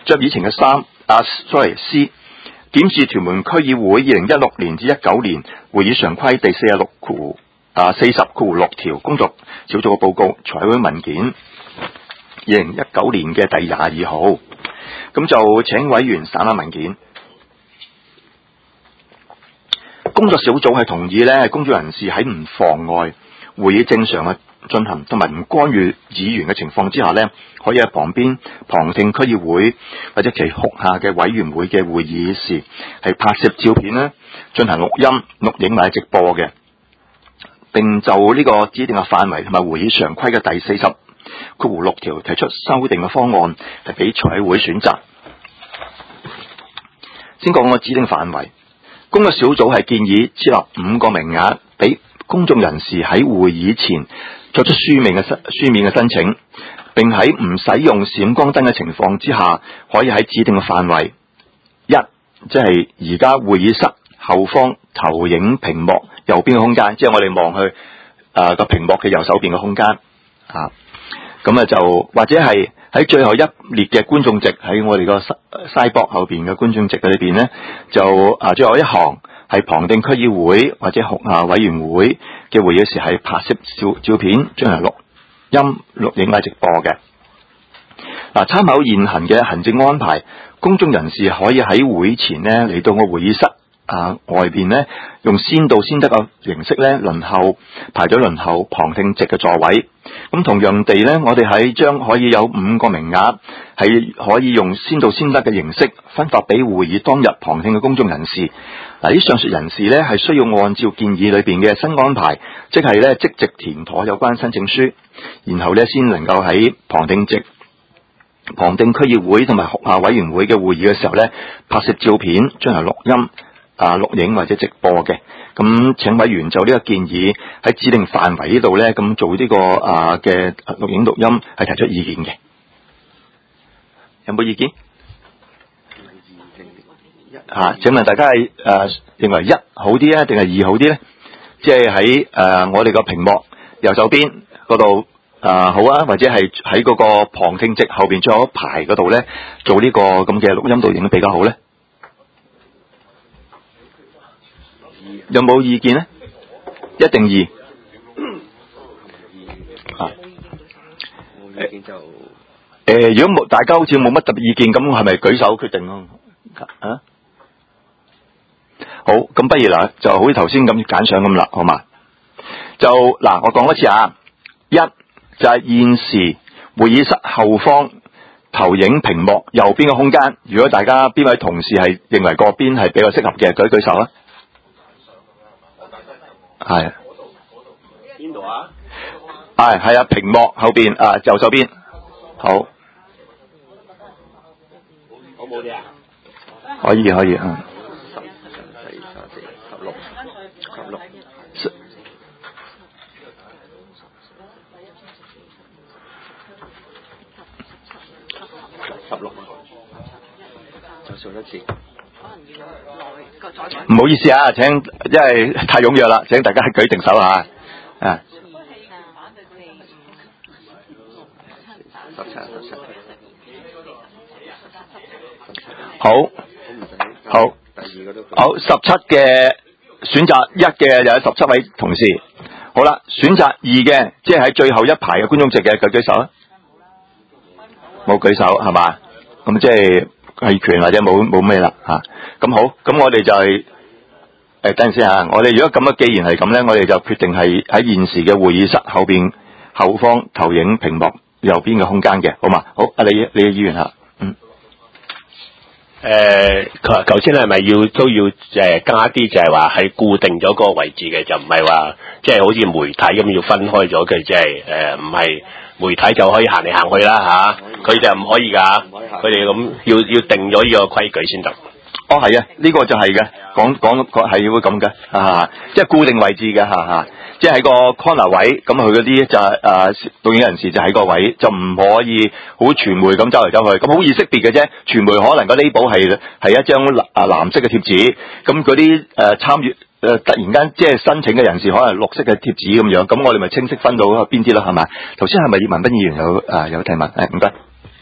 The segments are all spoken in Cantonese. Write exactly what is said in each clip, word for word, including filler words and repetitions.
着以前嘅衫啊 ，sorry C， 檢視屯門區議會二零一六年至一九年會議常規第四十六條啊四十六條工作小組嘅報告，財委會文件二零一九年嘅第廿二號，咁就請委員省下文件。工作小組係同意咧，公眾人士喺唔妨礙會議正常嘅進行同埋唔干預議員嘅情況之下咧，可以喺旁邊旁聽區議會或者其轄下嘅委員會嘅會議時，係拍攝照片咧，進行錄音、錄影或者直播嘅，並就呢個指定嘅範圍同埋會議常規嘅第四十括六條提出修訂嘅方案，係俾財委會選擇。先講個指定範圍，工作小組係建議設立五個名額，俾公眾人士喺會議前作出書面嘅書面嘅申請，並喺唔使用閃光燈嘅情況之下，可以喺指定嘅範圍一，即係而家會議室後方投影屏幕右邊嘅空間，即係我哋望去誒個屏幕嘅右手邊嘅空間啊。咁啊就或者係喺最後一列嘅觀眾席，喺我哋個西博後邊嘅觀眾席裏邊呢，就啊最後一行係旁聽區議會或者轄下委員會嘅會議時，係拍攝照照片進行錄音、錄影或直播嘅。嗱，參考現行嘅行政安排，公眾人士可以喺會前呢嚟到個會議室啊外邊呢，用先到先得嘅形式呢輪候排咗輪候旁聽席嘅座位。咁同樣地呢，我哋喺將可以有五個名額係可以用先到先得嘅形式分發俾會議當日旁聽嘅公眾人士。嗱，啲上述人士呢係需要按照建議裏邊嘅新安排，即係呢即席填妥有關申請書，然後呢先能夠喺旁聽席、旁聽區議會同埋轄下委員會嘅會議嘅時候呢，拍攝照片進行錄音、啊錄影或者直播嘅。咁請委員就呢個建議喺指定範圍呢度呢，咁做呢個啊嘅錄影錄音係提出意見嘅。有冇意見？啊，請問大家係誒認為一好啲啊，定係二好啲呢？即係喺誒我哋個屏幕右手邊嗰度啊好啊，或者係喺嗰個旁聽席後邊最後一排嗰度呢，做呢個咁嘅錄音錄影比較好呢？有冇意見呢？一定二。啊。冇意見就誒，如果冇大家好似冇乜特別意見，咁係咪舉手決定咯？啊？好，咁不如嗱，就好似頭先咁揀相咁啦，好嘛？就嗱，我講一次啊，一就係現時會議室後方投影屏幕右邊嘅空間，如果大家邊位同事係認為嗰邊係比較適合嘅，舉一舉手啊！係邊度啊？係係啊，屏幕後邊啊，右手邊。好，好冇啲啊？可以可以嗯。十六十六十十六就數一次。唔好意思啊，請因為太踴躍啦，請大家舉定手下啊。十七十七好，好，好，十七嘅選擇一嘅又有十七位同事。好啦，選擇二嘅，即係喺最後一排嘅觀眾席嘅，舉舉手啊。冇舉手係嘛？咁即係棄權或者冇冇咩啦吓。咁好，咁我哋就係、是、誒、呃、等陣先吓。我哋如果咁嘅，既然係咁咧，我哋就決定係喺現時嘅會議室後邊後方投影屏幕右邊嘅空間嘅，好嘛？好，阿李李議員吓，嗯。 誒，頭頭先係咪要都要誒加啲，就係話係固定咗個位置嘅，就唔係話即係好似媒體咁要分開咗嘅，即係誒唔係媒體就可以行嚟行去啦吓，佢哋唔可以㗎，佢哋咁要要定咗呢個規矩先得。 哦，係啊，呢、這個就係嘅，講講講係會咁嘅，啊，即係固定位置嘅，吓、啊、吓，即係喺個 corner 位，咁佢嗰啲就係誒導演人士就喺個位，就唔可以好傳媒咁走嚟走去，咁好易識別嘅啫。傳媒可能個 label 係係一張藍啊藍色嘅貼紙，咁嗰啲誒參與誒突然間即係申請嘅人士可能綠色嘅貼紙咁樣，咁我哋咪清晰分到邊啲咯，係咪？頭先係咪葉文斌議員有誒、呃、有提問？誒，唔該。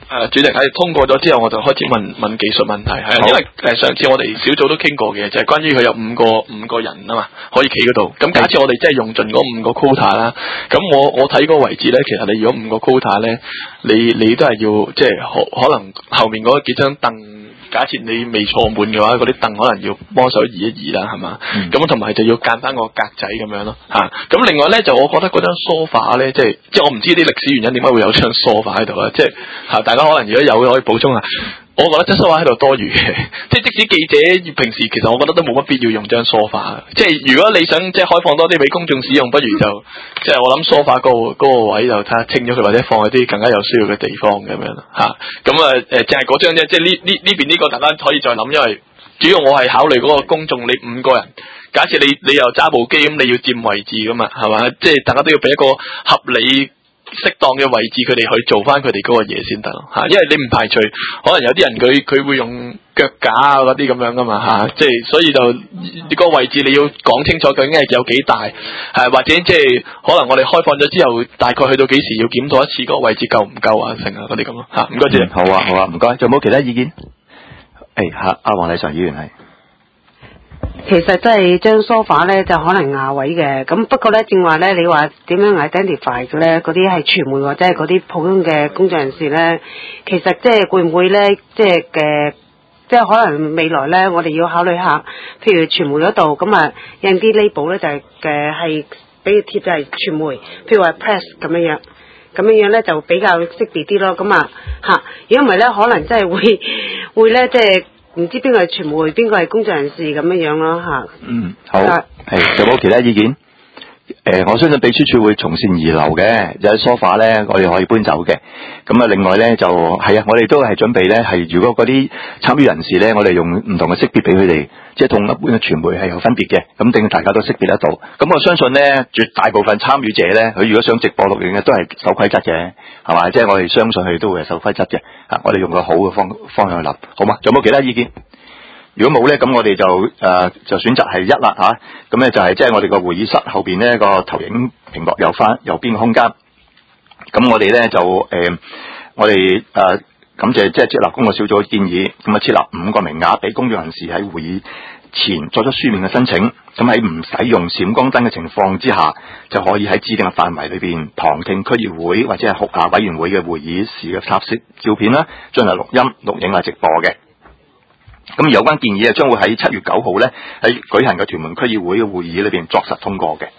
誒，主席係通過咗之後，我就開始問問技術問題，係啊，因為誒上次我哋小組都傾過嘅，就係、是、關於佢有五個五個人啊嘛，可以企嗰度。咁假設我哋真係用盡嗰五個 quota 啦，咁我我睇嗰個位置咧，其實你如果五個 quota 咧，你你都係要即係可可能後面嗰幾張凳。假設你未坐滿嘅話，嗰啲凳可能要幫手移一移啦，係嘛？咁同埋就要間翻個格仔咁樣咯，嚇、啊。咁另外咧，就我覺得嗰張 sofa 咧，即係即係我唔知啲歷史原因點解會有張 sofa 喺度啊？即係嚇，大家可能如果有可以補充下。我覺得張 sofa 喺度多餘嘅，即係即使記者平時其實我覺得都冇乜必要用張 sofa。即係如果你想即係開放多啲俾公眾使用，不如就即係我諗 sofa 嗰個嗰個位就睇下清咗佢，或者放喺啲更加有需要嘅地方咁樣嚇。咁啊誒，淨係嗰張啫，即係呢呢呢邊呢個大家可以再諗，因為主要我係考慮嗰個公眾，你五個人，假設你你又揸部機咁，你要佔位置噶嘛，係嘛？即係大家都要俾一個合理。適當嘅位置，佢哋去做翻佢哋嗰個嘢先得咯嚇，因為你唔排除可能有啲人佢佢會用腳架啊嗰啲咁樣噶嘛嚇，即係所以就你個位置你要講清楚究竟係有幾大，係或者即係可能我哋開放咗之後，大概去到幾時要檢討一次嗰個位置夠唔夠啊成啊嗰啲咁咯嚇，唔該謝。 好啊好啊，唔該，仲有冇其他意見？誒嚇，阿黃麗嫦議員係。 其實真係張 sofa 咧就可能亞位嘅，咁不過咧正話咧你話點樣 identify 嘅咧？嗰啲係傳媒或者係嗰啲普通嘅公眾人士咧，其實即係會唔會咧，即係嘅，即係可能未來咧，我哋要考慮下，譬如傳媒嗰度咁啊，印啲 label 咧就係嘅係俾佢貼就係傳媒，譬如話 press 咁樣樣，咁樣樣咧就比較識別啲咯。咁啊嚇，如果唔係咧，可能真係會會咧即係。唔知邊個係傳媒，邊個係公眾人士咁樣樣咯嚇。嗯， 好，係有冇其他意見？誒、呃，我相信秘書處會從善如流嘅，有啲 sofa 咧，我哋可以搬走嘅。咁啊，另外咧就係啊，我哋都係準備咧，係如果嗰啲參與人士咧，我哋用唔同嘅識別俾佢哋，即係同一般嘅傳媒係有分別嘅，咁令大家都識別得到。咁我相信咧，絕大部分參與者咧，佢如果想直播錄影嘅，都係守規則嘅，係嘛？即係我哋相信佢都會係守規則嘅。啊，我哋用個好嘅方方向去諗，好嘛？仲有冇其他意見？如果冇咧，咁我哋就誒、呃、就選擇係一啦嚇，咁、啊、咧就係即係我哋個會議室後邊呢個投影屏幕右翻右邊嘅空間。咁我哋咧就誒、呃、我哋誒、呃、感謝即係接納工作小組嘅建議，咁啊設立五個名額俾公眾人士喺會議前作出書面嘅申請。咁喺唔使用閃光燈嘅情況之下，就可以喺指定嘅範圍裏邊旁聽區議會或者係轄下委員會嘅會議時嘅拍攝照片啦，進行錄音、錄影啊直播嘅。咁有關建議啊，將會喺七月九號咧喺舉行嘅屯門區議會嘅會議裏邊作實通過嘅。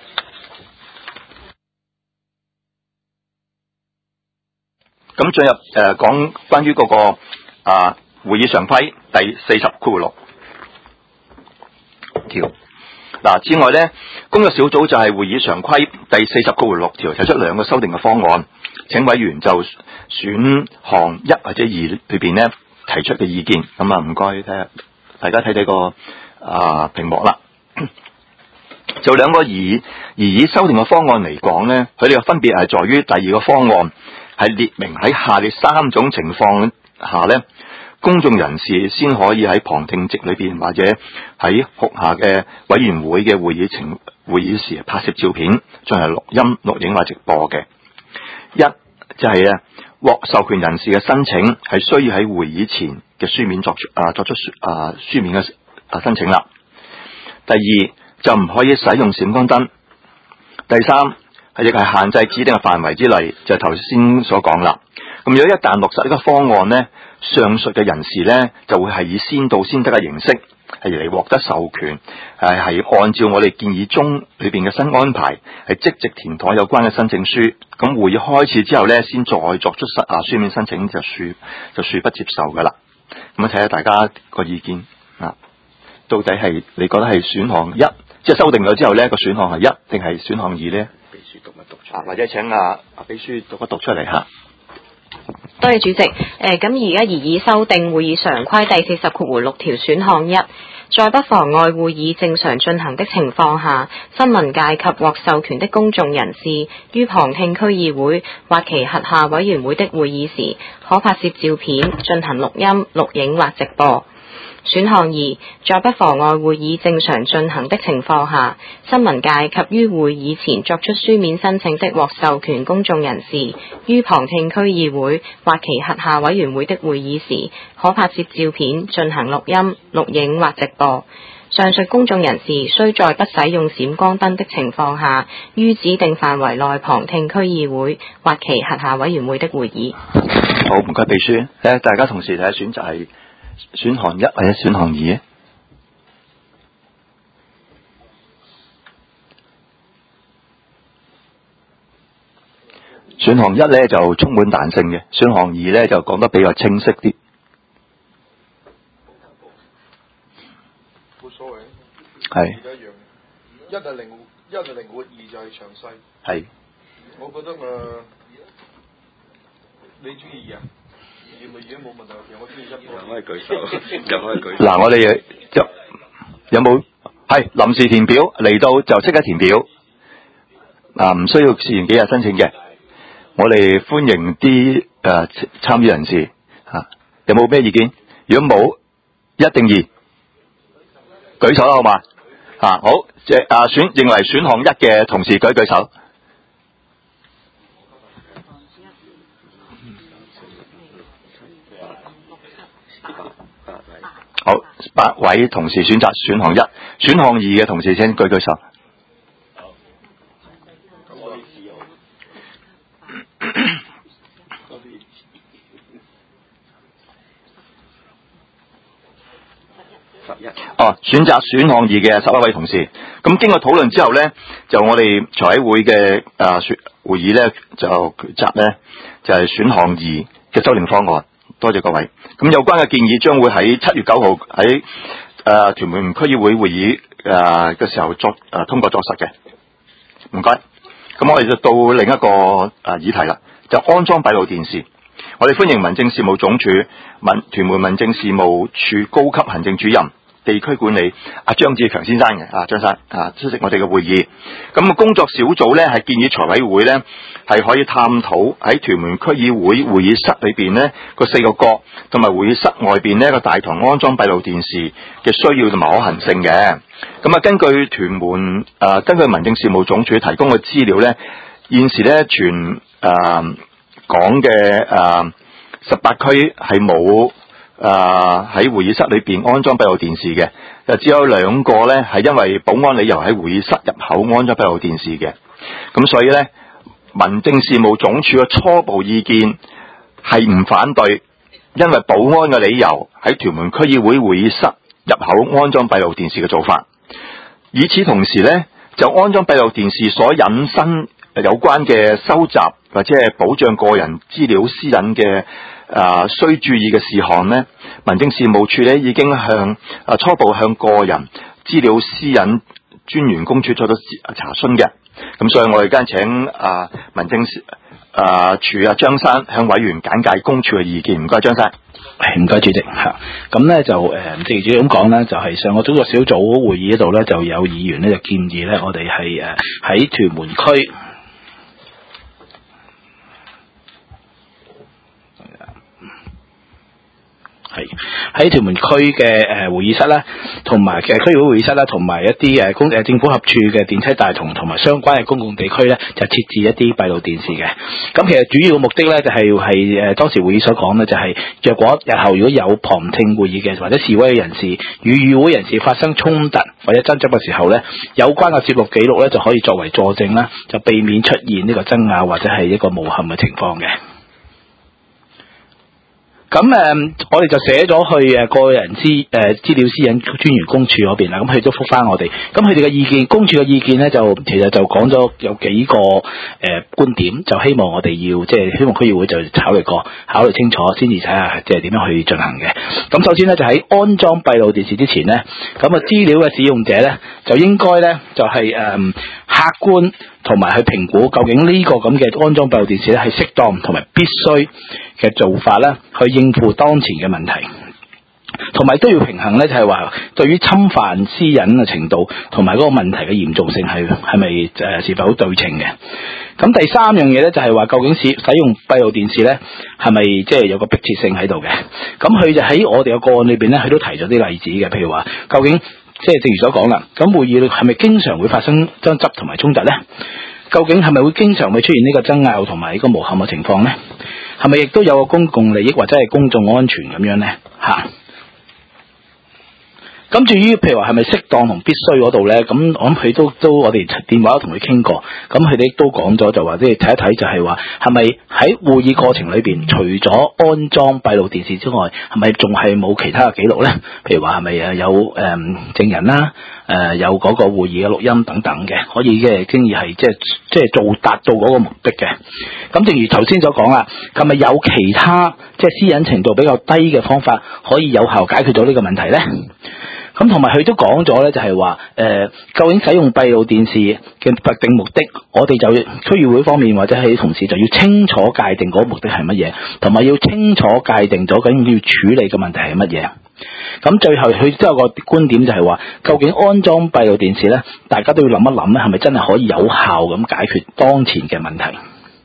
咁進入誒、呃、講關於嗰、那個啊會議常規第四十括六條。嗱，之外咧，工作小組就係會議常規第四十括六條提出兩個修訂嘅方案，請委員就選項一或者二裏邊咧提出嘅意見。咁啊，唔該睇下，大家睇睇個啊屏幕啦。就兩個擬擬議修訂嘅方案嚟講咧，佢哋嘅分別係在於第二個方案係列明喺下列三種情況下咧，公眾人士先可以喺旁聽席裏邊或者喺轄下嘅委員會嘅會議情會議時拍攝照片，進行錄音、錄影或直播嘅。一就係啊，獲授權人士嘅申請係需要喺會議前嘅書面作出啊作出啊書面嘅啊申請啦。第二就唔可以使用閃光燈。第三係亦係限制指定嘅範圍之內，就係頭先所講啦。咁如果一旦落實呢個方案呢，上述嘅人士呢就會係以先到先得嘅形式係嚟獲得授權，係係按照我哋建議中裏邊嘅新安排，係即席填妥有關嘅申請書。咁會議開始之後呢，先再作出實啊書面申請就恕就恕不接受噶啦。咁啊睇下大家個意見啊，到底係你覺得係選項一，即係修訂咗之後呢個選項係一定係選項二呢？秘書讀一讀出嚟，或者請啊啊秘書讀一讀出嚟吓。 多謝主席。誒、呃，咁而家擬議修訂會議常規第四十括六條選項一，在不妨礙會議正常進行的情況下，新聞界及獲授權的公眾人士於旁聽區議會或其轄下委員會的會議時，可拍攝照片進行錄音、錄影或直播。 選項二，在不妨礙會議正常進行的情況下，新聞界及於會議前作出書面申請的獲授權公眾人士，於旁聽區議會或其轄下委員會的會議時，可拍攝照片進行錄音、錄影或直播。上述公眾人士須在不使用閃光燈的情況下，於指定範圍內旁聽區議會或其轄下委員會的會議。 好，唔該秘書。誒，大家同時睇下選擇係選項一或者選項二。選項一咧就充滿彈性嘅，選項二咧就講得比較清晰啲。 冇所謂。 係。 一樣，一係靈活，一係靈活，二就係詳細。 係。 我覺得誒、呃，你中意二啊？二咪二都冇問題，我中意一。又可以舉手，又可以舉手。 嗱，我哋有有冇係臨時填表嚟到就即刻填表，嗱唔需要事前幾日申請嘅。我哋歡迎啲誒參與人士嚇、啊，有冇咩意見？如果冇，一定二，舉手啦，好嘛？啊，好，即係啊選認為選項一嘅同事舉舉手。好，八位同事選擇選項一，選項二嘅同事先舉舉手。哦，選擇選項二嘅十一位同事，咁經過討論之後呢，就我哋財委會嘅誒選會議呢，就決擇呢，就係、是、選項二嘅修訂方案。多謝各位。咁有關嘅建議將會喺七月九號喺誒屯門區議會會議誒嘅時候作誒、呃、通過作實嘅。唔該。咁我哋就到另一個誒、呃、議題啦，就安裝閉路電視。我哋歡迎民政事務總署民屯門民政事務處高級行政主任地區管理阿張志強先生嘅啊，張生啊出席我哋嘅會議。咁工作小組呢係建議財委會呢係可以探討喺屯門區議會會議室裏邊呢個四個角同埋會議室外邊呢個大堂安裝閉路電視嘅需要同埋可行性嘅。咁啊，根據屯門誒、呃、根據民政事務總署提供嘅資料呢，現時呢全誒、呃、港嘅誒十八區係冇。誒、呃、喺會議室裏邊安裝閉路電視嘅，就只有兩個呢係因為保安理由喺會議室入口安裝閉路電視嘅。咁所以呢，民政事務總署嘅初步意見係唔反對，因為保安嘅理由喺屯門區議會會議室入口安裝閉路電視嘅做法。與此同時呢，就安裝閉路電視所引申有關嘅收集或者係保障個人資料私隱嘅誒、呃，需注意嘅事項呢，民政事務處呢已經向誒、呃、初步向個人資料私隱專員公署作出查詢嘅。咁所以我哋而家請誒、呃、民政誒、呃、處啊張生向委員簡介公署嘅意見。唔該，張生。 唔該，主席嚇。咁咧就誒，正如主席咁講咧，就係、是、上個工作小組會議嗰度咧，就有議員咧就建議咧，我哋係誒喺屯門區。係喺屯門區嘅誒會議室啦，同埋嘅區議會會議室啦，同埋一啲誒公誒政府合署嘅電梯大堂同埋相關嘅公共地區咧，就設置一啲閉路電視嘅。咁其實主要嘅目的咧，就係係誒當時會議所講咧，就係若果日後如果有旁聽會議嘅或者示威嘅人士與與會人士發生衝突或者爭執嘅時候咧，有關嘅攝錄記錄咧就可以作為佐證啦，就避免出現呢個爭拗或者係一個誣陷嘅情況嘅。咁誒、嗯，我哋就寫咗去誒個人資誒資料私隱專員公署嗰邊啦。咁佢都覆返我哋。咁佢哋嘅意見，公署嘅意見咧，就其實就講咗有幾個誒、呃、觀點，就希望我哋要即係希望區議會就考慮過，考慮清楚先至睇下即係點樣去進行嘅。咁首先咧，就喺安裝閉路電視之前咧，咁啊資料嘅使用者咧，就應該咧就係、是、誒、嗯、客觀同埋去評估究竟呢個咁嘅安裝閉路電視咧係適當同埋必須嘅做法咧，去應付當前嘅問題。 同埋都要平衡咧，就係話對於侵犯私隱嘅程度同埋嗰個問題嘅嚴重性係係咪誒是否對稱嘅？咁第三樣嘢咧就係話究竟使使用閉路電視咧係咪即係有個迫切性喺度嘅？咁佢就喺我哋嘅個案裏邊咧，佢都提咗啲例子嘅，譬如話究竟即係正如所講啦，咁會議係咪經常會發生爭執同埋衝突咧？究竟係咪會經常會出現呢個爭拗同埋呢個誣陷嘅情況咧？係咪亦都有個公共利益或者係公眾安全咁樣咧？吓？咁至於譬如話係咪適當同必須嗰度咧，咁我諗佢都都我哋電話都同佢傾過，咁佢哋都講咗就話即係睇一睇就係話係咪喺會議過程裏邊，除咗安裝閉路電視之外，係咪仲係冇其他嘅記錄咧？譬如話係咪誒有誒、嗯、證人啦，誒、呃、有嗰個會議嘅錄音等等嘅，可以嘅經已係即係即係做達到嗰個目的嘅。咁正如頭先所講啦，係咪有其他即係私隱程度比較低嘅方法可以有效解決到呢個問題咧？咁同埋佢都講咗咧，就係話誒，究竟使用閉路電視嘅特定目的，我哋就區議會方面或者係同事就要清楚界定嗰個目的係乜嘢，同埋要清楚界定咗究竟要處理嘅問題係乜嘢。咁最後佢都有個觀點就係話，究竟安裝閉路電視咧，大家都要諗一諗咧，係咪真係可以有效咁解決當前嘅問題？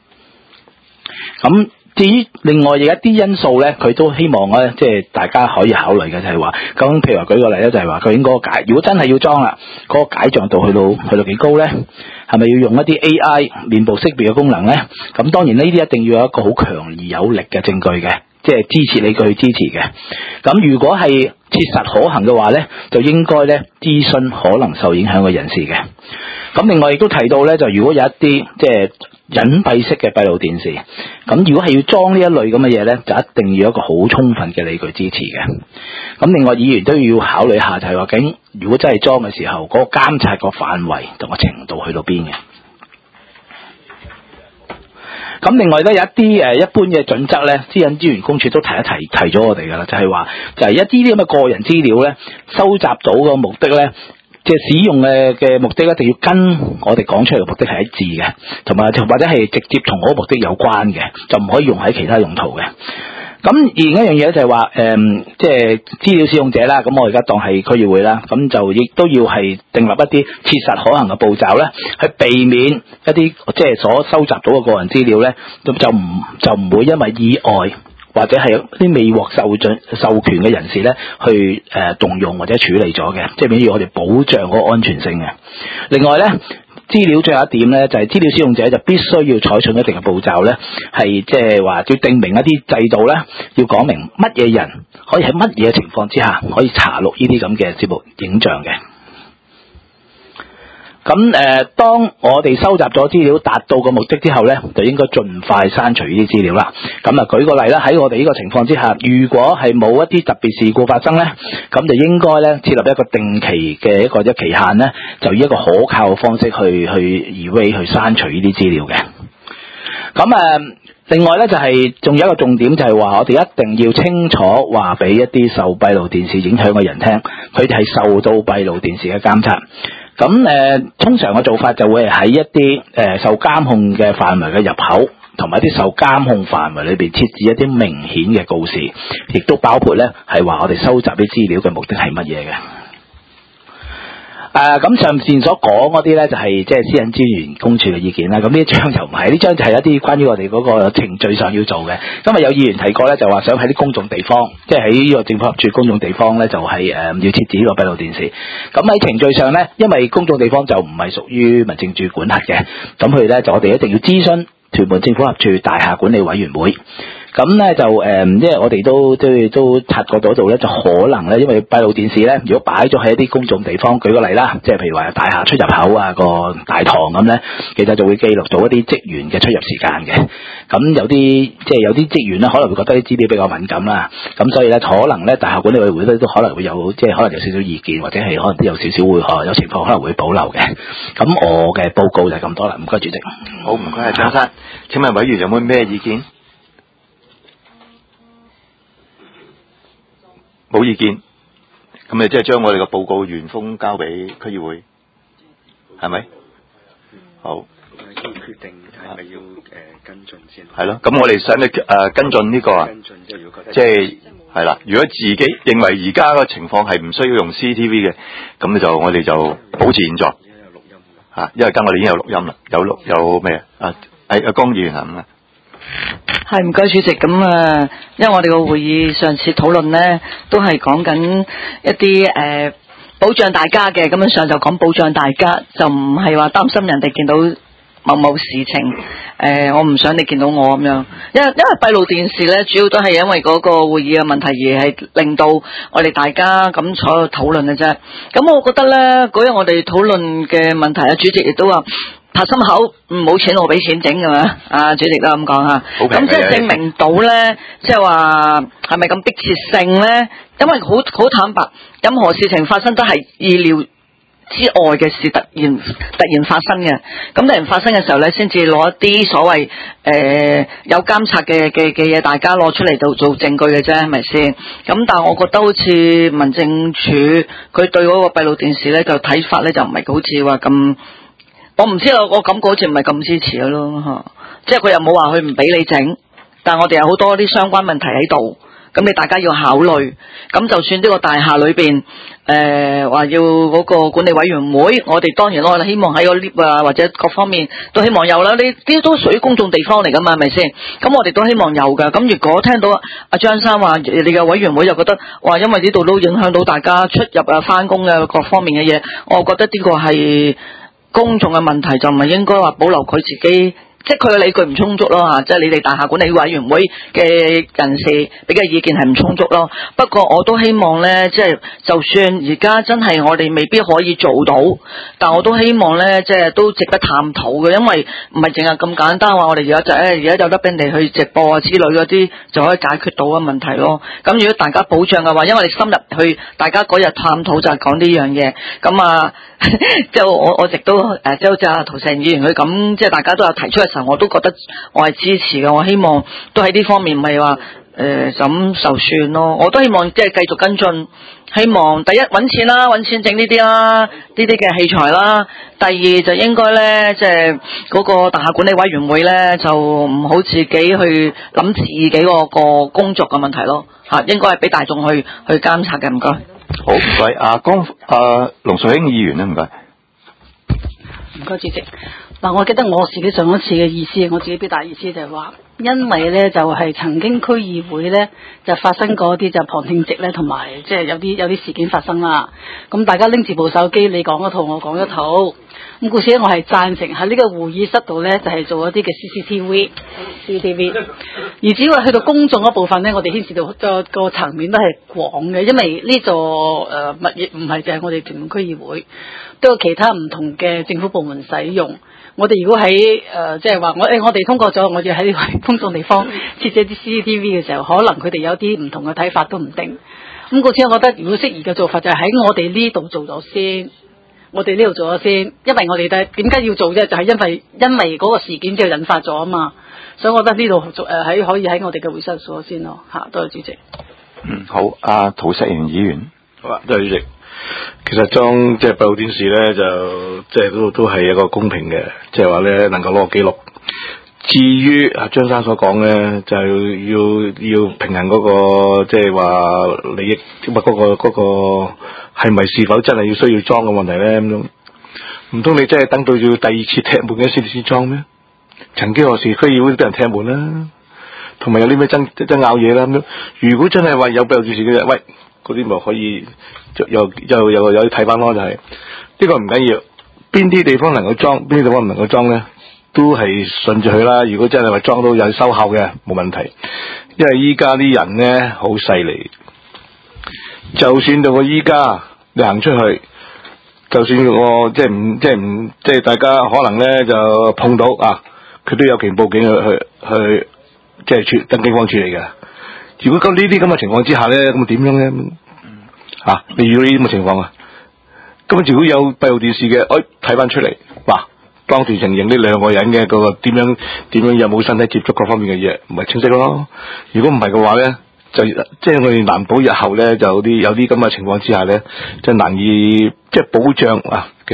咁至於另外有一啲因素咧，佢都希望咧，即係大家可以考慮嘅就係話，咁譬如話舉個例咧，就係話究竟嗰個解，如果真係要裝啦，嗰、嗰個解像度去到去到幾高咧？係咪要用一啲 A I 面部識別嘅功能咧？咁當然呢啲一定要有一個好強而有力嘅證據嘅，即係支持理據去支持嘅。咁如果係切實可行嘅話咧，就應該咧諮詢可能受影響嘅人士嘅。咁另外亦都提到咧，就如果有一啲即係隱蔽式嘅閉路電視，咁如果係要裝呢一類咁嘅嘢咧，就一定要有一個好充分嘅理據支持嘅。咁另外議員都要考慮下，就係話究竟如果真係裝嘅時候，嗰、那個監察個範圍同個程度去到邊嘅。咁另外咧有一啲誒一般嘅準則咧，私隱資源公署都提一提提咗我哋噶啦，就係話就係一啲啲咁嘅個人資料咧，收集到嘅目的咧，即係使用嘅嘅目的一定要跟我哋講出嚟嘅目的係一致嘅，同埋或者係直接同嗰個目的有關嘅，就唔可以用喺其他用途嘅。咁而另一樣嘢咧就係話誒，即係資料使用者啦，咁我而家當係區議會啦，咁就亦都要係訂立一啲切實可行嘅步驟咧，去避免一啲即係所收集到嘅個人資料咧，咁就唔就唔會因為意外或者係啲未獲授准授權嘅人士咧，去誒、呃、動用或者處理咗嘅，即係比如我哋保障嗰個安全性嘅。另外咧，資料最後一點咧，就係、是、資料使用者就必須要採取一定嘅步驟咧，係即係話要定明一啲制度咧，要講明乜嘢人可以喺乜嘢情況之下可以查錄呢啲咁嘅節目影像嘅。咁誒、呃，當我哋收集咗資料達到個目的之後咧，就應該盡快刪除呢啲資料啦。咁啊，舉個例啦，喺我哋呢個情況之下，如果係冇一啲特別事故發生咧，咁就應該咧設立一個定期嘅一個一期限咧，就以一個可靠嘅方式去去 erase 去刪除呢啲資料嘅。咁誒、呃，另外咧就係、是、仲有一個重點，就係話我哋一定要清楚話俾一啲受閉路電視影響嘅人聽，佢哋係受到閉路電視嘅監察。咁誒、呃，通常嘅做法就會係喺一啲誒、呃、受監控嘅範圍嘅入口，同埋一啲受監控範圍裏邊設置一啲明顯嘅告示，亦都包括咧係話我哋收集啲資料嘅目的係乜嘢嘅。誒，咁上面所講嗰啲咧就係即係私隱資源公署嘅意見啦。咁呢一張就唔係，呢張就係一啲關於我哋嗰個程序上要做嘅。今日有議員提過咧，就話想喺啲公眾地方，即係喺呢個政府合署公眾地方咧，就係誒要設置呢個閉路電視。咁喺程序上咧，因為公眾地方就唔係屬於民政處管轄嘅，咁佢咧就我哋一定要諮詢屯門政府合署大廈管理委員會。咁咧就誒，因為我哋都都都察覺到度咧，就可能咧，因為閉路電視咧，如果擺咗喺一啲公眾地方，舉個例啦，即係譬如話大廈出入口啊、個大堂咁咧，其實就會記錄到一啲職員嘅出入時間嘅。咁有啲即係有啲職員咧，可能會覺得啲資料比較敏感啦。咁所以咧，可能咧大廈管理委員會咧都可能會有即係可能有少少意見，或者係可能都有少少會可有情況可能會保留嘅。咁我嘅報告就係咁多啦。唔該主席。 好，唔該，張生。請問委員有冇咩意見？冇意見，咁你即係將我哋嘅報告原封交俾區議會，係咪？好。 決定係咪要誒、呃、跟進先？ 係咯，咁我哋使唔使誒跟進呢個啊？ 跟進即係如果覺得即係係啦，如果自己認為而家個情況係唔需要用 C C T V 嘅，咁就我哋就保持現狀。 而家有錄音㗎。 嚇，因為今我哋已經有錄音啦，有錄有咩啊？誒阿江議員係咁啊。 係唔該主席，咁啊，因為我哋個會議上次討論呢，都係講緊一啲誒、呃、保障大家嘅，根本上就講保障大家，就唔係話擔心人哋見到某某事情，誒、呃，我唔想你見到我咁樣，因為因為閉路電視呢，主要都係因為嗰個會議嘅問題而係令到我哋大家咁坐喺度討論嘅啫。咁我覺得呢，嗰日我哋討論嘅問題啊，主席亦都話。拍心口，唔冇錢我俾錢整㗎嘛？啊，主席都咁講嚇，咁即係證明到咧，即係話係咪咁迫切性咧？因為好好坦白，任何事情發生都係意料之外嘅事，突然突然發生嘅。咁突然發生嘅時候咧，先至攞一啲所謂誒、呃、有監察嘅嘅嘅嘢，大家攞出嚟度做證據嘅啫，係咪先？咁但係我覺得好似民政處佢對嗰個閉路電視咧，就睇法咧就唔係好似話咁。我唔知啊，我感覺好似唔係咁支持咯嚇，即係佢又冇話佢唔俾你整，但係我哋有好多啲相關問題喺度，咁你大家要考慮。咁就算呢個大廈裏邊誒話要嗰個管理委員會，我哋當然我希望喺個 lift 啊或者各方面都希望有啦。呢啲都屬於公眾地方嚟㗎嘛，係咪先？咁我哋都希望有㗎。咁如果聽到阿張生話你嘅委員會又覺得話，因為呢度都影響到大家出入啊、返工嘅各方面嘅嘢，我覺得呢個係。公眾嘅問題就唔係應該話保留佢自己，即係佢嘅理據唔充足咯嚇，即係你哋大廈管理委員會嘅人士俾嘅意見係唔充足咯。不過我都希望呢，即係就算而家真係我哋未必可以做到，但我都希望呢，即係都值得探討嘅，因為唔係淨係咁簡單話我哋而家就誒而家有得俾人哋去直播啊之類嗰啲就可以解決到嘅問題咯。咁如果大家保障嘅話，因為你深入去大家嗰日探討就係講呢樣嘢，咁啊。即係我我直都誒，即係好似阿涂成議員佢咁，即係大家都有提出嘅時候，我都覺得我係支持嘅。我希望都喺呢方面，咪話誒咁就算咯。我都希望即係繼續跟進，希望第一揾錢啦，揾錢整呢啲啦，呢啲嘅器材啦。第二就應該咧，即係嗰個大廈管理委員會咧，就唔好自己去諗自己個個工作嘅問題咯。嚇，應該係俾大眾去去監察嘅。唔該。 好，唔該，阿江阿龍瑞興議員咧，唔該， 唔該主席。嗱，我記得我自己上一次嘅意思，我自己表達意思就係話，因為咧就係、是、曾經區議會咧就發生過啲就旁聽席咧，同埋即係有啲有啲事件發生啦。咁大家拎住部手機，你講一套，我講一套。咁故此咧，我係贊成喺呢個會議室度咧，就係、是、做一啲嘅 C C T V、C C T V。而只要去到公眾嗰部分咧，我哋牽涉到個個層面都係廣嘅，因為呢座誒物業唔係淨係我哋屯門區議會，都有其他唔同嘅政府部門使用。我哋如果喺誒即係話我誒我哋通過咗，我哋喺呢個公眾地方設置啲 C C T V 嘅時候，可能佢哋有啲唔同嘅睇法都唔定。咁故此，我覺得如果適宜嘅做法就係喺我哋呢度做咗先。我哋呢度做咗先，因為我哋咧點解要做啫？就係、是、因為因為嗰個事件之後引發咗啊嘛，所以我覺得呢度做誒喺可以喺我哋嘅會室做咗先咯嚇。多謝主席。 嗯，好，阿涂石元議員， 好啊，多謝主席。其實裝即係閉路電視咧，就即係都都係一個公平嘅，即係話咧能夠攞個記錄。至於阿張生所講咧，就係要要平衡嗰、那個即係話利益，咁啊嗰個嗰、那個係咪是，是否真係要需要裝嘅問題咧？咁樣唔通你真係等到要第二次踢門嘅先至先裝咩？曾經何時區議會都俾人踢門啦，同埋有啲咩爭爭拗嘢啦咁樣。如果真係話有閉路電視嘅，喂嗰啲咪可以又又又有啲睇翻咯，就係、是、呢、這個唔緊要，邊啲地方能夠裝，邊啲地方唔能夠裝咧？都係順住佢啦。如果真係話裝到有收效嘅，冇問題。因為依家啲人咧好犀利，就算到我依家你行出去，就算我即係唔即係唔即係大家可能咧就碰到啊，佢都有權報警去去去即係處跟警方處理嘅。如果咁呢啲咁嘅情況之下咧，咁點樣咧？啊，你遇到呢啲咁嘅情況啊？咁如果有閉路電視嘅，哎睇翻出嚟，哇！當時情形呢兩個人嘅嗰個點樣點樣有冇身體接觸各方面嘅嘢，唔係清晰咯。如果唔係嘅話咧，就即係我哋難保日後咧就有啲有啲咁嘅情況之下咧，就難以即係保障啊。其實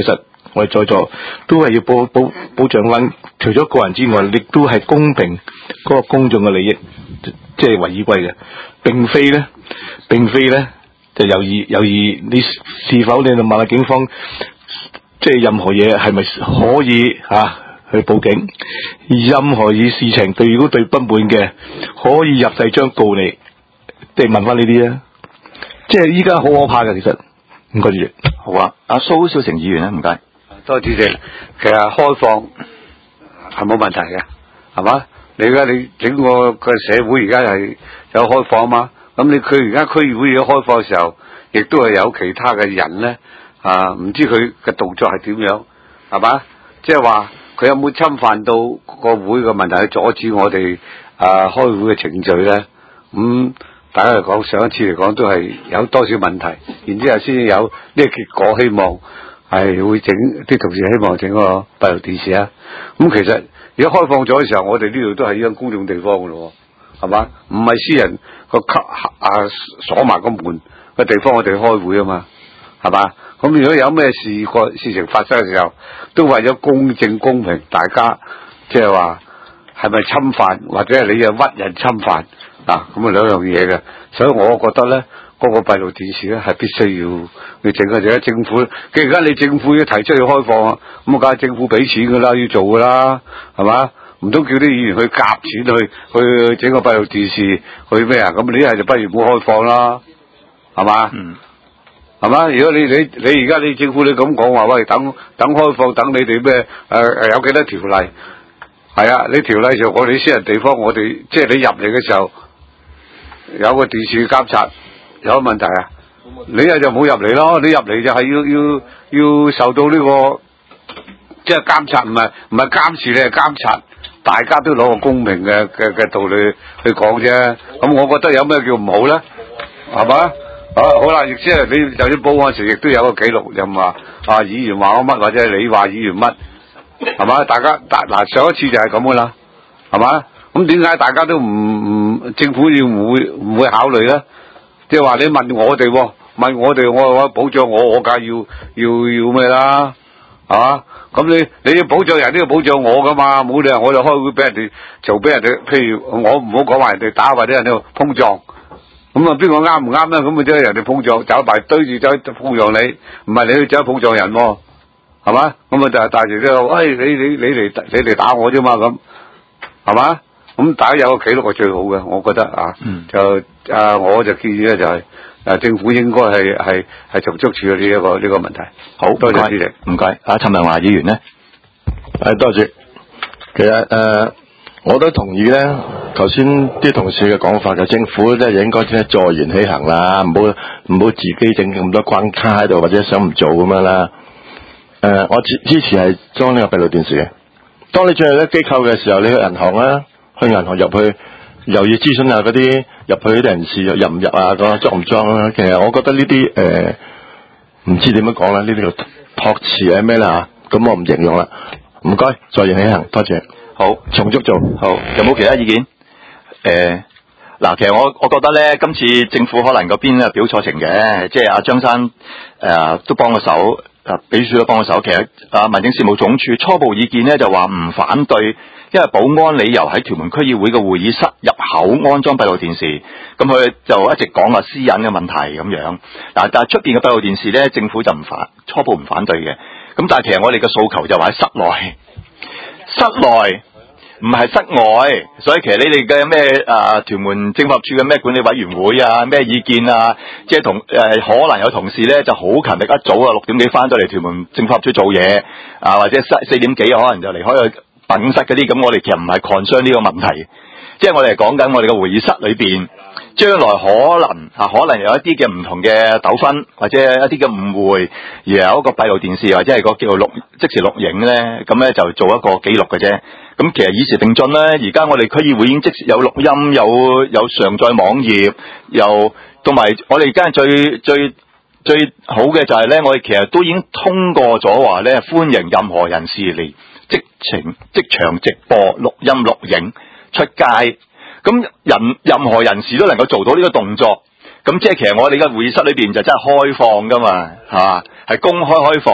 我哋在座都係要保保保障翻，除咗個人之外，亦都係公平嗰個公眾嘅利益，即係為依歸嘅，並非咧，並非咧就有意有意，你是否你就問下警方，即係任何嘢係咪可以吓、啊、去報警？任何嘢事情對如果對不滿嘅，可以入誓章告你，即係問翻呢啲啊！即係依家好可怕嘅，其實。唔該主席。 好啊，阿蘇小成議員咧，唔該。 多謝主席。其實開放係冇問題嘅，係嘛？你而家你整個個社會而家係有開放嘛？咁你佢而家區議會有開放嘅時候，亦都係有其他嘅人咧啊，唔知佢嘅動作係點樣，係嘛？即係話佢有冇侵犯到個會嘅問題，去阻止我哋啊開會嘅程序咧？咁、嗯。大家嚟講，上一次嚟講都係有多少問題，然之後先有呢個結果。希望係會整啲同事希望整個閉路電視啊。咁其實如果開放咗嘅時候，我哋呢度都係一間公眾地方噶咯，係嘛？唔係私人個吸啊鎖埋個門個地方，我哋開會啊嘛，係嘛？咁如果有咩事個事情發生嘅時候，都為咗公正公平，大家即係話係咪侵犯，或者係你又屈人侵犯？嗱，咁啊兩樣嘢嘅，所以我覺得咧，嗰、那個閉路電視咧係必須要要整嘅。就喺政府，既然你政府要提出去開放啊，咁啊梗係政府俾錢噶啦，要做噶啦，係嘛？唔通叫啲議員去夾錢去去整個閉路電視去咩啊？咁你一係就不如唔好開放啦，係嘛？嗯，係嘛？如果你你你而家你政府你咁講話，喂，等等開放，等你哋咩誒誒有幾多條例？係啊，你條例就我哋私人地方，我哋即係你入嚟嘅時候。有個電視監察有乜問題啊？你啊就冇入嚟咯，你入嚟就係要要要受到呢、這個即係監察，唔係唔係監視，你係監察，大家都攞個公平嘅嘅嘅道理去講啫。咁我覺得有咩叫唔好咧？係嘛？啊好啦，亦即係你就算報案時，亦都有個記錄，又話啊議員話我乜，或者你話議員乜，係嘛？大家嗱上一次就係咁噶啦，係嘛？咁點解大家都唔唔政府要唔會唔會考慮咧？即係話你問我哋，問我哋，我我保障我，我梗係要要要咩啦？係嘛？咁你你要保障人都要保障我噶嘛？冇理由我哋開會俾人哋做俾人哋，譬如我唔好講話人哋打或者人哋碰撞，咁啊邊個啱唔啱咧？咁啊即係人哋碰撞走埋堆住走碰撞你，唔係你去走碰撞人喎，係嘛？咁啊就係帶住呢個，喂你你你嚟你嚟打我啫嘛咁，係嘛？咁大家有個記錄係最好嘅，我覺得啊，嗯、就啊我就建議咧就係、是、誒、啊、政府應該係係係從速處理呢一個呢、這個問題。好，多謝主席， 唔該。阿陳文華議員咧， 誒多謝。其實誒、呃、我都同意咧，頭先啲同事嘅講法，就政府咧應該咧坐言起行啦，唔好唔好自己整咁多關卡喺度，或者想唔做咁樣啦。誒、呃，我支支持係裝呢個閉路電視嘅。當你進入啲機構嘅時候，你去銀行啦。去銀行入去，又要諮詢下嗰啲入去啲人士入唔入啊？咁裝唔裝啊？其實我覺得呢啲誒唔知點樣講啦，呢啲叫託詞係咩啦嚇？咁我唔形容啦。唔該，再言起行，多謝。 好，從速做。好，有冇其他意見？誒、呃、嗱，其實我我覺得咧，今次政府可能嗰邊咧表錯情嘅，即係阿張生誒、呃、都幫個手，誒秘書都幫個手。其實啊，民政事務總署初步意見咧就話唔反對。因為保安理由喺屯門區議會嘅會議室入口安裝閉路電視，咁佢就一直講話私隱嘅問題咁樣。嗱，但係出邊嘅閉路電視咧，政府就唔反，初步唔反對嘅。咁但係其實我哋嘅訴求就話喺室內，室內唔係室外。所以其實你哋嘅咩啊屯門政法處嘅咩管理委員會啊，咩意見啊，即係同誒、呃、可能有同事咧就好勤力，一早啊六點幾翻到嚟屯門政法處做嘢啊，或者四四點幾可能就離開去辦公室嗰啲，咁我哋其實唔係 concern 呢個問題，即係我哋係講緊我哋嘅會議室裏邊，將來可能啊可能有一啲嘅唔同嘅糾紛或者一啲嘅誤會，而有一個閉路電視或者係個叫做錄即時錄影咧，咁咧就做一個記錄嘅啫。咁其實以時並進咧，而家我哋區議會已經即時有錄音，有有上載網頁，又同埋我哋而家最最最好嘅就係咧，我哋其實都已經通過咗話咧，歡迎任何人士嚟即情即場直播錄音錄影出街，咁人任何人士都能夠做到呢個動作，咁即係其實我哋嘅會議室裏邊就真係開放噶嘛，係嘛，係公開開放。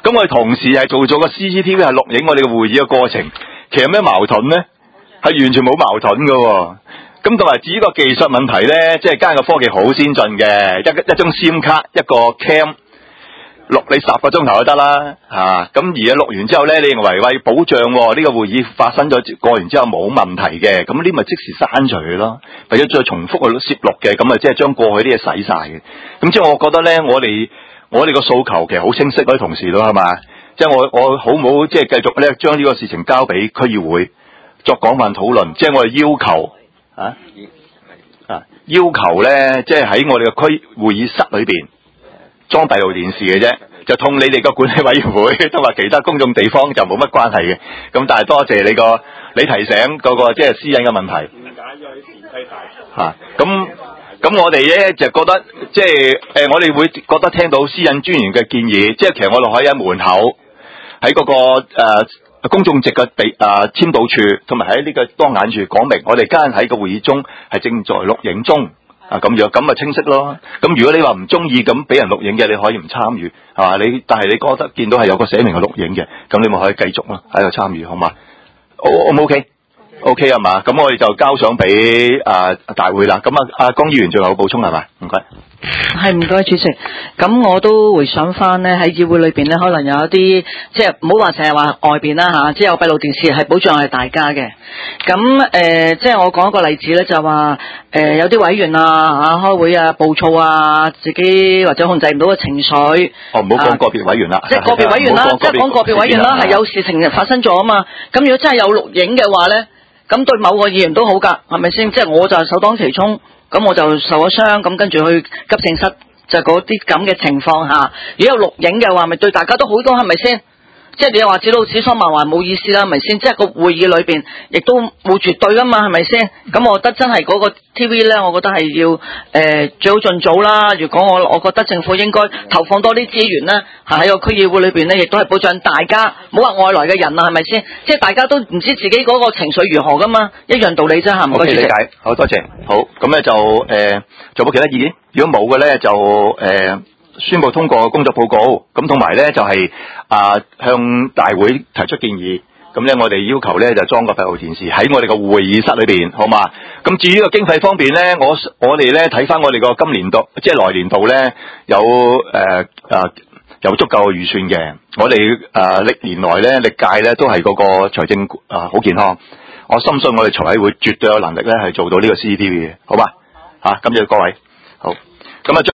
咁我哋同時係做咗個 C C T V 係錄影我哋嘅會議嘅過程，其實有咩矛盾咧？係完全冇矛盾㗎喎。咁同埋至於個技術問題咧，即係間個科技好先進嘅，一一張 SIM 卡一個 cam 錄你十個鐘頭就得啦，嚇。咁而家錄完之後咧，你認為為保障呢、哦呢個會議發生咗過完之後冇問題嘅，咁呢咪即時刪除佢咯，或者再重複去攝錄嘅，咁啊即係將過去啲嘢洗晒嘅。咁即係我覺得咧，我哋我哋個訴求其實好清晰，嗰啲同事咯，係嘛？即係我我好唔好即係繼續咧將呢個事情交俾區議會作廣泛討論，即係我哋要求。啊啊！要求咧，即係喺我哋嘅區會議室裏邊裝閉路電視嘅啫，就同你哋個管理委員會同埋其他公眾地方就冇乜關係嘅。咁但係多謝你個你提醒嗰個即係私隱嘅問題。誤解咗啲電梯大嚇咁咁，我哋咧就覺得即係誒，我哋會覺得聽到私隱專員嘅建議，即係其實我哋可以喺門口喺嗰個誒。呃公眾席嘅地啊簽到處，同埋喺呢個當眼處講明，我哋間喺個會議中係正在錄影中啊，咁樣咁咪清晰咯。咁如果你話唔中意咁俾人錄影嘅，你可以唔參與係嘛？你但係你覺得見到係有個寫明嘅錄影嘅，咁你咪可以繼續咯喺度參與好嘛？O 唔 OK？ OK 係嘛？咁我哋就交上俾啊大會啦。咁啊，阿江議員最後補充係嘛？唔該。 係唔該主席，咁我都回想翻呢，喺議會裏邊呢，可能有一啲即係唔好話成日話外邊啦吓，即係有閉路電視係保障係大家嘅。咁誒、呃，即係我講一個例子呢，就話誒、呃、有啲委員啊吓開會啊暴躁啊，自己或者控制唔到嘅情緒。 哦，唔好講個別委員啦， 即係個別委員啦，即係講個別委員啦，係有事情發生咗啊嘛。咁如果真係有錄影嘅話呢，咁對某個議員都好噶，係咪先？即係我就首當其衝。咁我就受咗傷，咁跟住去急症室，就嗰啲咁嘅情況下，如果有錄影嘅話，咪對大家都好多，係咪先？即係你又話指到指桑罵槐冇意思啦，係咪先？即係個會議裏邊亦都冇絕對噶嘛，係咪先？咁我覺得真係嗰個 T V 咧，我覺得係要誒、呃、最好盡早啦。如果我我覺得政府應該投放多啲資源咧，係喺個區議會裏邊咧，亦都係保障大家，唔好話外來嘅人啊，係咪先？即係大家都唔知自己嗰個情緒如何噶嘛，一樣道理啫嚇。唔該，理解，好多謝。好，咁咧就誒，仲、呃、有冇其他意見？如果冇嘅咧，就誒。呃宣布通過工作報告，咁同埋咧就係、是、啊、呃、向大會提出建議，咁咧我哋要求咧就裝個閉路電視喺我哋個會議室裏邊，好嘛？咁至於個經費方面咧，我我哋咧睇翻我哋個今年度，即係來年度咧有誒誒、呃、有足夠嘅預算嘅，我哋誒歷年來咧歷屆咧都係嗰個財政啊好、呃、健康，我深信我哋財委會絕對有能力咧係做到呢個 C C T V 嘅，好嘛？嚇、啊，感謝各位，好，咁啊。